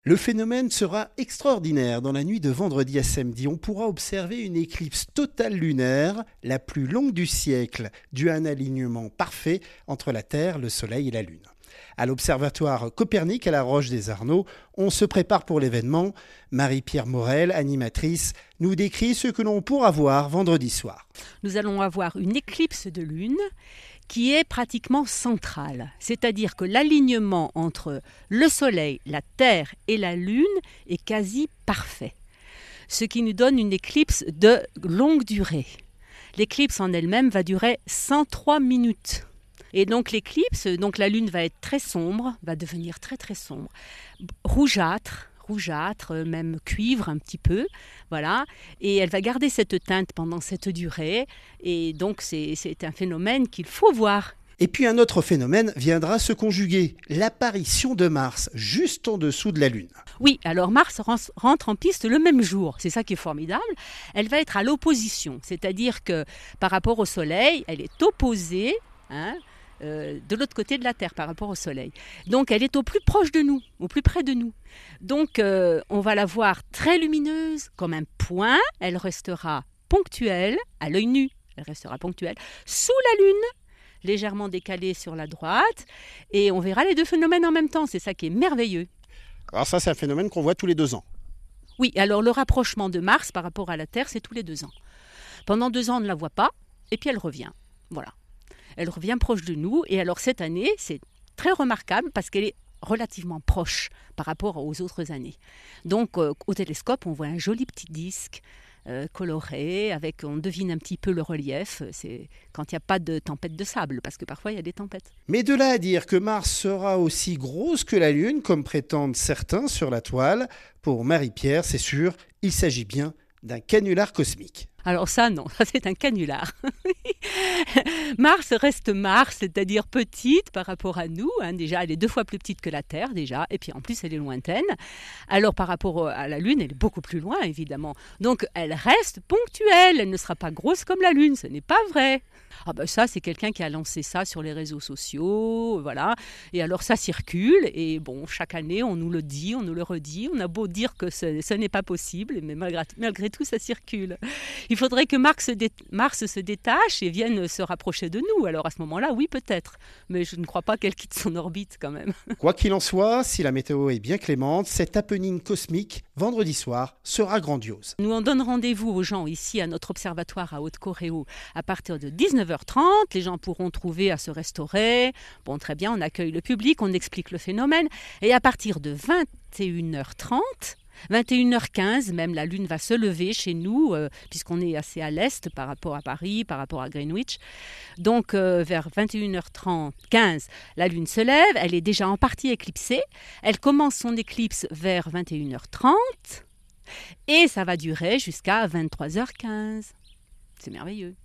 Le phénomène sera extraordinaire. Dans la nuit de vendredi à samedi, on pourra observer une éclipse totale lunaire, la plus longue du siècle, due à un alignement parfait entre la Terre, le Soleil et la Lune. À l'Observatoire Copernic à la Roche-des-Arnaud, on se prépare pour l'événement. Marie-Pierre Morel, animatrice, nous décrit ce que l'on pourra voir vendredi soir. Nous allons avoir une éclipse de lune qui est pratiquement centrale. C'est-à-dire que l'alignement entre le Soleil, la Terre et la Lune est quasi parfait. Ce qui nous donne une éclipse de longue durée. L'éclipse en elle-même va durer 103 minutes. Et donc l'éclipse, la Lune va être très sombre, va devenir très très sombre, rougeâtre, même cuivre un petit peu, voilà. Et elle va garder cette teinte pendant cette durée. Et donc c'est un phénomène qu'il faut voir. Et puis un autre phénomène viendra se conjuguer, l'apparition de Mars juste en dessous de la Lune. Oui, alors Mars rentre en piste le même jour, c'est ça qui est formidable. Elle va être à l'opposition, c'est-à-dire que par rapport au Soleil, elle est opposée, de l'autre côté de la Terre par rapport au Soleil. Donc elle est au plus proche de nous, au plus près de nous. Donc on va la voir très lumineuse, comme un point. Elle restera ponctuelle, à l'œil nu, elle restera ponctuelle, sous la Lune, légèrement décalée sur la droite. Et on verra les deux phénomènes en même temps, c'est ça qui est merveilleux. Alors ça, c'est un phénomène qu'on voit tous les 2 ans. Oui, alors le rapprochement de Mars par rapport à la Terre, c'est tous les 2 ans. Pendant 2 ans, on ne la voit pas, et puis elle revient. Voilà. Elle revient proche de nous. Et alors cette année, c'est très remarquable parce qu'elle est relativement proche par rapport aux autres années. Donc au télescope, on voit un joli petit disque coloré, on devine un petit peu le relief. C'est quand il n'y a pas de tempête de sable, parce que parfois il y a des tempêtes. Mais de là à dire que Mars sera aussi grosse que la Lune, comme prétendent certains sur la toile, pour Marie-Pierre, c'est sûr, il s'agit bien d'un canular cosmique. Alors ça, non, ça c'est un canular. Mars reste Mars, c'est-à-dire petite par rapport à nous. Déjà, elle est 2 fois plus petite que la Terre, déjà, et puis en plus, elle est lointaine. Alors, par rapport à la Lune, elle est beaucoup plus loin, évidemment. Donc, elle reste ponctuelle, elle ne sera pas grosse comme la Lune, ce n'est pas vrai. Ah ben ça, c'est quelqu'un qui a lancé ça sur les réseaux sociaux, voilà. Et alors, ça circule, et bon, chaque année, on nous le dit, on nous le redit. On a beau dire que ce n'est pas possible, mais malgré tout, ça circule. Il faudrait que Mars se détache et vienne se rapprocher de nous. Alors à ce moment-là, oui, peut-être. Mais je ne crois pas qu'elle quitte son orbite quand même. Quoi qu'il en soit, si la météo est bien clémente, cet happening cosmique, vendredi soir, sera grandiose. Nous en donnons rendez-vous aux gens ici à notre observatoire à Haute-Coréo à partir de 19h30. Les gens pourront trouver à se restaurer. Bon, très bien, on accueille le public, on explique le phénomène. Et à partir de 21h30, 21h15, même la Lune va se lever chez nous, puisqu'on est assez à l'est par rapport à Paris, par rapport à Greenwich. Donc vers 21h30, 15, la Lune se lève, elle est déjà en partie éclipsée. Elle commence son éclipse vers 21h30 et ça va durer jusqu'à 23h15. C'est merveilleux.